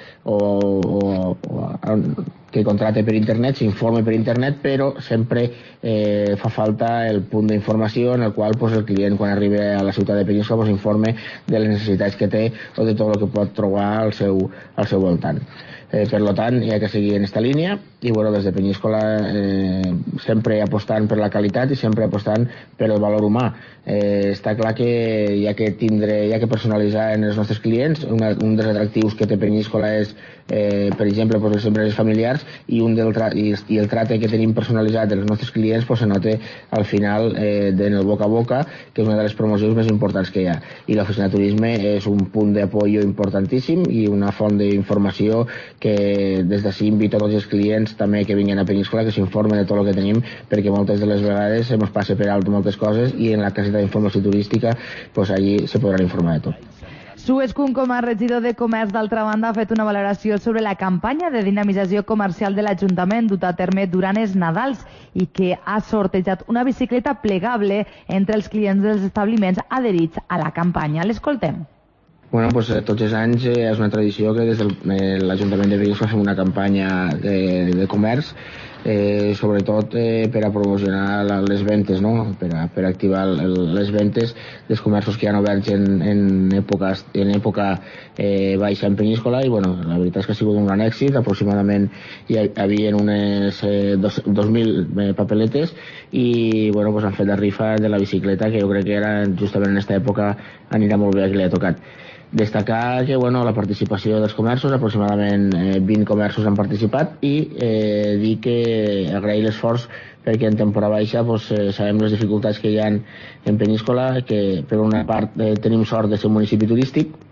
o que contracte per internet, s'informa per internet, però sempre fa falta el punt d'informació en el qual pues, el client quan arriba a la ciutat de Penyíscola pues, informe de les necessitats que té o de tot el que pot trobar al seu voltant. Per tant, hi ha que seguir en aquesta línia i bueno, des de Penyíscola sempre apostant per la qualitat i sempre apostant per el valor humà. Està clar que hi ha que personalitzar en els nostres clients. Un dels atractius que té Penyíscola és, per exemple, pues, les empreses familiars i el tracte que tenim personalitzat dels nostres clients pues, se nota al final en el boca a boca, que és una de les promocions més importants que hi ha. I l'oficina de turisme és un punt d'apoyo importantíssim i una font d'informació que des d'ací invito a tots els clients també que vinguin a Penyíscola que s'informen de tot el que tenim, perquè moltes de les vegades se ens passa per alt moltes coses i en la caseta d'informació turística pues, allí se podran informar de tot. Suescun, com a regidor de Comerç, d'altra banda, ha fet una valoració sobre la campanya de dinamització comercial de l'Ajuntament duta a terme durant els Nadals i que ha sortejat una bicicleta plegable entre els clients dels establiments adherits a la campanya. L'escoltem. Bueno, pues, tots els anys és una tradició que des de l'Ajuntament de Penyíscola fem una campanya de comerç, sobretot per a promocionar les ventes, no? per a activar les ventes dels comerços que han obert en època baixa en Penyíscola i bueno, la veritat és que ha sigut un gran èxit. Aproximadament hi havia unes 2.000 papeletes i bueno, pues han fet la rifa de la bicicleta que jo crec que era justament en aquesta època anirà molt bé a qui li ha tocat. Destacar que bueno, la participació dels comerços, aproximadament 20 comerços han participat i dir que agrair l'esforç perquè en temporada baixa pues, sabem les dificultats que hi ha en Penyíscola, que per una part tenim sort de ser un municipi turístic,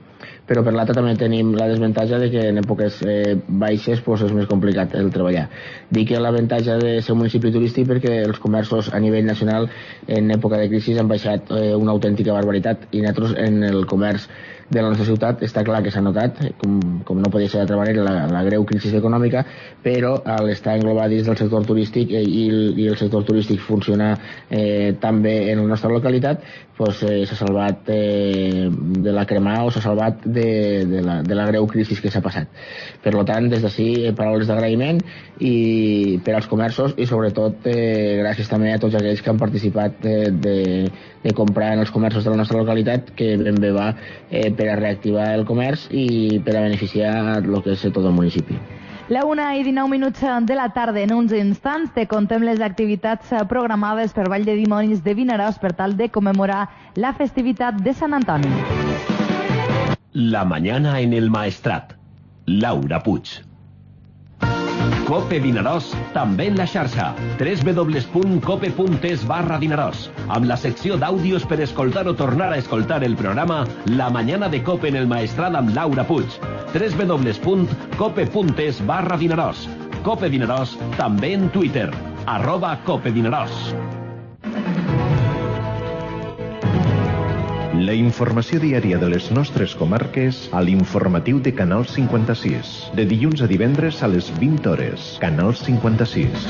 però per l'altra també tenim la desavantatge de que en èpoques baixes pues, és més complicat el treballar. Dic que l'avantatge de ser un municipi turístic perquè els comerços a nivell nacional en època de crisi han baixat una autèntica barbaritat, i nosaltres en el comerç de la nostra ciutat està clar que s'ha notat, com no podia ser d'altra manera, la greu crisi econòmica, però al estar englobat dins del sector turístic i el sector turístic funciona tan bé en la nostra localitat, pues, s'ha salvat de la cremà o s'ha salvat de la greu crisi que s'ha passat. Per tant, des d'ací, paraules d'agraïment i per als comerços i sobretot gràcies també a tots aquells que han participat de comprar en els comerços de la nostra localitat, que ben bé va per a reactivar el comerç i per a beneficiar el que és tot el municipi. La 1:19 de la tarda. En uns instants te contem les activitats programades per Vall de Dimonis de Vinaròs per tal de commemorar la festivitat de Sant Antoni. La mañana en el Maestrat. Laura Puig. Cope Vinaròs, també en la xarxa. www.cope.es/Vinaròs. Amb la secció d'àudios per escoltar o tornar a escoltar el programa La mañana de Cope en el Maestrat amb Laura Puig. www.cope.es/Vinaròs. Cope Vinaròs, també en Twitter. @CopeVinaròs. La informació diària de les nostres comarques a l'informatiu de Canal 56. De dilluns a divendres a les 20 hores. Canal 56.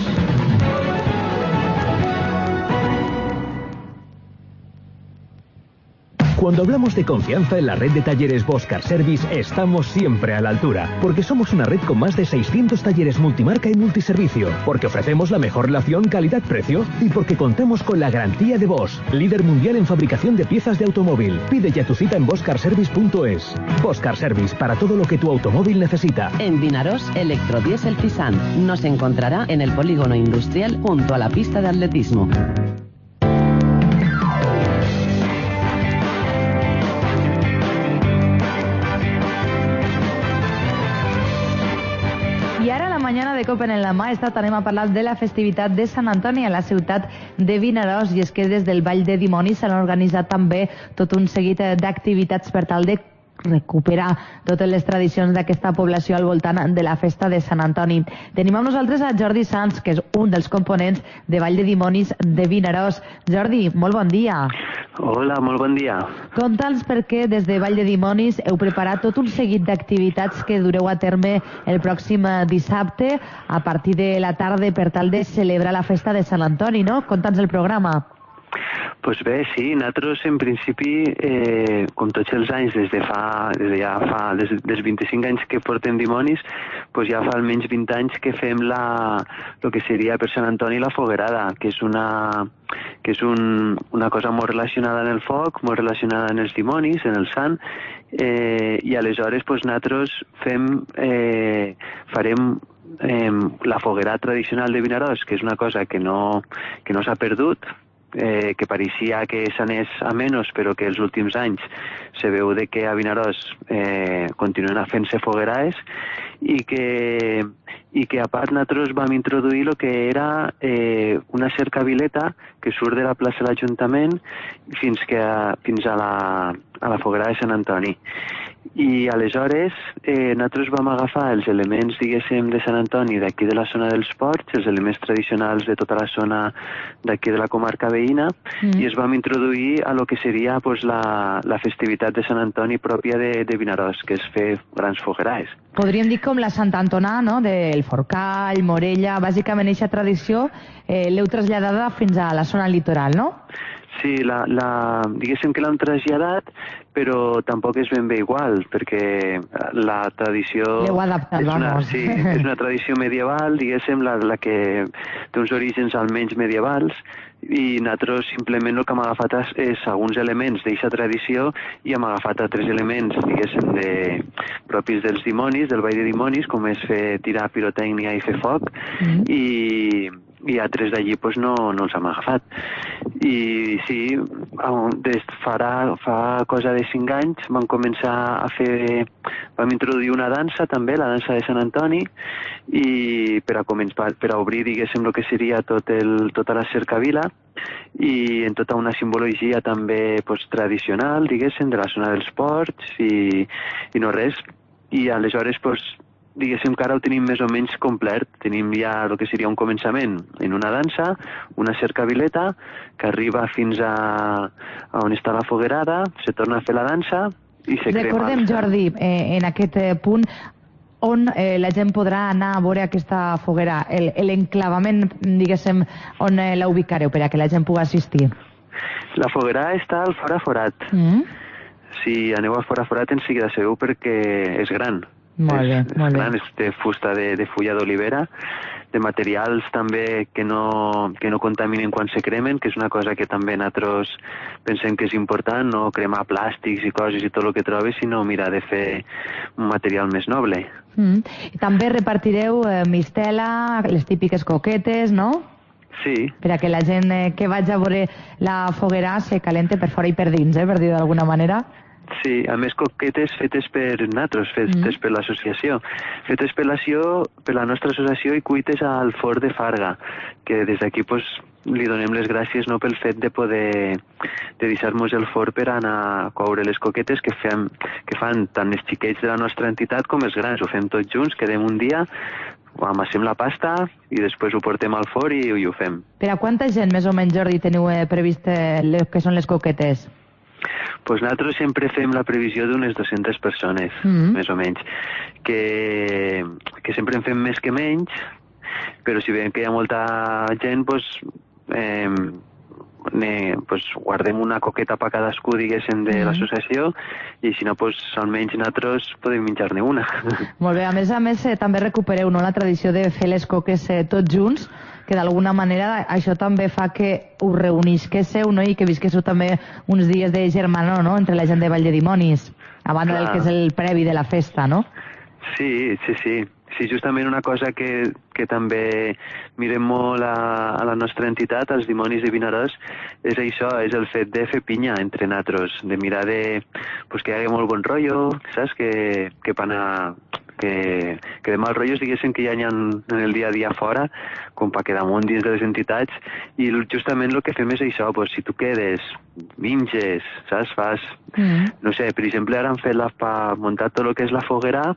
Cuando hablamos de confianza en la red de talleres Boscar Service, estamos siempre a la altura, porque somos una red con más de 600 talleres multimarca y multiservicio, porque ofrecemos la mejor relación calidad-precio y porque contamos con la garantía de Bosch, líder mundial en fabricación de piezas de automóvil. Pide ya tu cita en boscarservice.es. Boscar Service, para todo lo que tu automóvil necesita. En Vinaròs, Electrodiesel Fisant. Nos encontrará en el polígono industrial junto a la pista de atletismo. Mañana de Cope en la Maestrat anem a parlar de la festivitat de Sant Antoni a la ciutat de Vinaròs, i és que des del Vall de Dimonis s'han organitzat també tot un seguit d'activitats per tal de recuperar totes les tradicions d'aquesta població al voltant de la festa de Sant Antoni. Tenim amb nosaltres a Jordi Sans, que és un dels components de Vall de Dimonis de Vinaròs. Jordi, molt bon dia. Hola, molt bon dia. Conta'ns per què des de Vall de Dimonis heu preparat tot un seguit d'activitats que dureu a terme el pròxim dissabte a partir de la tarda per tal de celebrar la festa de Sant Antoni, no? Conta'ns el programa. Pues bé, sí, nosaltres en principi, com tots els anys, des dels 25 anys que portem Dimonis, pues ja fa almenys 20 anys que fem el que seria per Sant Antoni la foguerada, que és una cosa molt relacionada amb el foc, molt relacionada amb els dimonis, en el sant, i aleshores pues, nosaltres farem la foguera tradicional de Vinaròs, que és una cosa que no s'ha perdut, que pareixia que s'anés a menys, però que els últims anys se veu que a Vinaròs continuen fent-se fogueraes, i que a part nosaltres vam introduir el que era una cercavileta que surt de la plaça de l'Ajuntament fins a la foguera de Sant Antoni. I aleshores nosaltres vam agafar els elements, diguéssim, de Sant Antoni d'aquí de la zona dels ports, els elements tradicionals de tota la zona d'aquí de la comarca veïna, i es vam introduir a lo que seria pues, la festivitat de Sant Antoni pròpia de Vinaròs, que és fer grans fogueraes. Podríem dir com la Sant Antonà, no?, del Forcall, Morella, bàsicament aquesta tradició l'heu traslladada fins a la zona litoral, no? Sí, diguéssim que l'hem traslladat, però tampoc és ben bé igual, perquè la tradició... L'heu adaptat, vamos. Sí, és una tradició medieval, diguéssim, la que té uns orígens almenys medievals, i nosaltres simplement el que hem agafat és alguns elements d'aquesta tradició i hem agafat altres elements, diguéssim, propis dels dimonis, del Vall de Dimonis, com és fer tirar pirotècnia i fer foc, i altres d'allí pues, no els hem agafat. I sí, fa cosa de 5 anys vam començar vam introduir una dansa també, la dansa de Sant Antoni, i per a obrir, diguéssim, el que seria tota la cercavila, i en tota una simbologia també pues, tradicional, diguéssim, de la zona dels ports i no res. I aleshores, pues, diguéssim que ara ho tenim més o menys complet. Tenim ja el que seria un començament en una dansa, una cercavileta, que arriba fins a on està la foguerada, se torna a fer la dansa i se crema. Recordem, Jordi, en aquest punt, on la gent podrà anar a veure aquesta foguera, l'enclavament, diguéssim, on la ubicareu per a que la gent pugui assistir? La foguera està al Fora Forat. Si aneu al Fora Forat en seguida sabeu perquè és gran. Molt bé, molt bé. És de fusta de fulla d'olivera, de materials també que no contaminen quan se cremen, que és una cosa que també nosaltres pensem que és important, no cremar plàstics i coses i tot el que trobes, sinó mirar de fer un material més noble. També repartireu mistela, les típiques coquetes, no? Sí. Per a que la gent que vagi a veure la foguera se calente per fora i per dins, per dir-ho d'alguna manera. Sí, a més coquetes fetes per nosaltres, fetes per l'associació. Fetes per la nostra associació i cuites al Fort de Farga, que des d'aquí pues, li donem les gràcies no, pel fet de poder deixar-nos el fort per anar a coure les coquetes que fan tant els xiquets de la nostra entitat com els grans. Ho fem tots junts, quedem un dia, amassem la pasta i després ho portem al fort i ho fem. Per a quanta gent, més o menys, Jordi, teniu previst que són les coquetes? Pues nosaltres sempre fem la previsió d'unes 200 persones, més o menys, que sempre en fem més que menys, però si veiem que hi ha molta gent, pues guardem una coqueta per cadascú, diguéssim, de l'associació, i si no, pues, almenys nosaltres podem menjar-ne una. Molt bé, a més, també recupereu la tradició de fer les coques tots junts, que d'alguna manera això també fa que us reunisquéssiu, no? I que visquéssiu també uns dies de germanor, no?, entre la gent de Vall de Dimonis, a banda del que és el previ de la festa, no? Sí, justament una cosa que també mirem molt a la nostra entitat, als Dimonis de Vinaròs, és això, és el fet de fer pinya entre nosaltres, de mirar que hi hagi molt bon rotllo, saps? Que de mal rotllos, diguéssim, que hi ha en el dia a dia fora, com per quedar molt dins de les entitats, i justament el que fem és això, si tu quedes, minges, saps? Fas, no sé, per exemple, ara han fet per muntar tot el que és la foguera,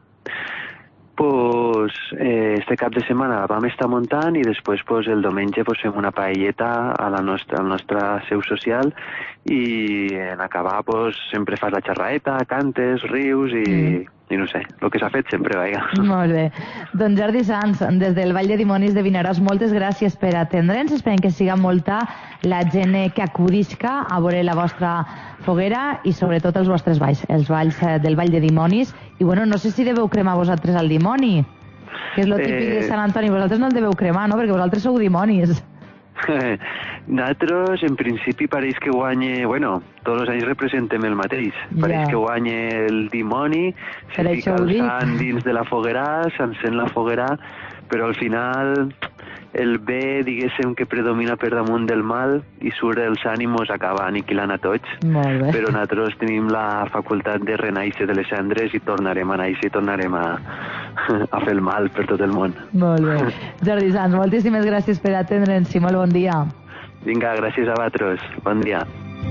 este cap de setmana la vam estar muntant i després el diumenge fem una paelleta al nostre seu social i en acabar sempre fas la xerraeta, cantes, rius i no sé, el que s'ha fet sempre, vaja. Molt bé. Doncs Jordi Sans, des del Vall de Dimonis de Vinaròs, moltes gràcies per atendre'ns. Esperem que siga molta la gent que acudisca a veure la vostra foguera i sobretot els vostres balls, els balls del Vall de Dimonis. I bueno, no sé si deveu cremar vosaltres el dimoni, que és lo típic de Sant Antoni. Vosaltres no el deveu cremar, no?, perquè vosaltres sou dimonis. Nosaltres, en principi, pareix que guanya... Bueno, tots els anys representem el mateix. Pareix que guanya el dimoni, se fica el sant dins de la foguera, s'encén la foguera, però al final el bé, diguéssim, que predomina per damunt del mal i surt els ànimos, acaba aniquilant a tots. Molt bé. Però nosaltres tenim la facultat de renaixer de les cendres i tornarem a néixer i tornarem a fer el mal per tot el món. Molt bé. Jordi Sans, moltíssimes gràcies per atendre'ns i molt bon dia. Vinga, gràcies a vosaltres. Bon dia.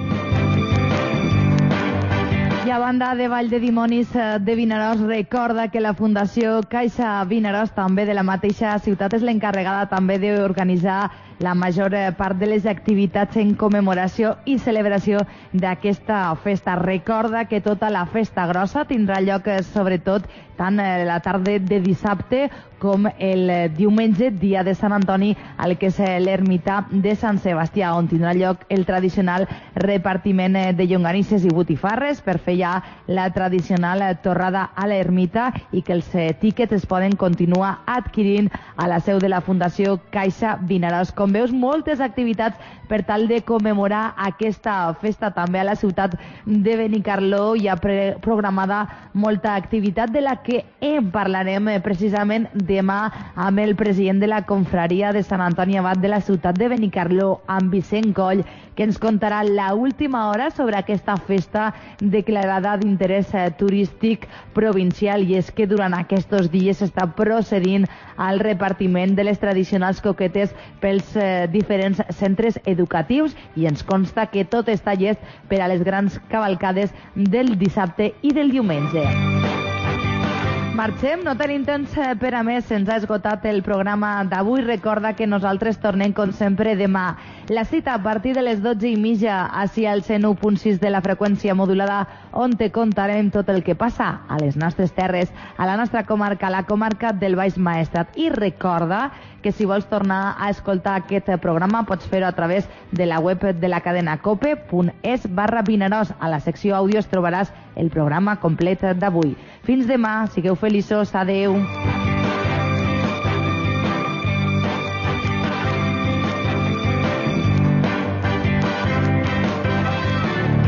I a banda de Vall de Dimonis de Vinaròs, recorda que la Fundació Caixa Vinaròs, també de la mateixa ciutat, és l'encarregada també d'organitzar la major part de les activitats en commemoració i celebració d'aquesta festa. Recorda que tota la festa grossa tindrà lloc sobretot tant la tarda de dissabte com el diumenge, dia de Sant Antoni, al que és l'ermità de Sant Sebastià, on tindrà lloc el tradicional repartiment de llonganisses i botifarres per fer ja la tradicional torrada a l'ermita, i que els tíquets es poden continuar adquirint a la seu de la Fundació Caixa Vinaròs. Com veus, moltes activitats per tal de commemorar aquesta festa. També a la ciutat de Benicarló hi ha programada molta activitat, de la que parlarem precisament demà amb el president de la confraria de Sant Antoni Abat de la ciutat de Benicarló, amb Vicent Coll, que ens contarà l'última hora sobre aquesta festa declarada d'interès turístic provincial. I és que durant aquests dies s'està procedint al repartiment de les tradicionals coquetes pels diferents centres educatius i ens consta que tot està llest per a les grans cavalcades del dissabte i del diumenge. Marxem, no tenim temps per a més, se'ns ha esgotat el programa d'avui. Recorda que nosaltres tornem com sempre demà. La cita a partir de les 12:30 ací al 101.6 de la freqüència modulada, on te contarem tot el que passa a les nostres terres, a la nostra comarca, la comarca del Baix Maestrat. I recorda que si vols tornar a escoltar aquest programa pots fer-ho a través de la web de la cadena cope.es/Vinaròs. A la secció àudios trobaràs el programa complet d'avui. Fins demà, sigueu feliços, adeu.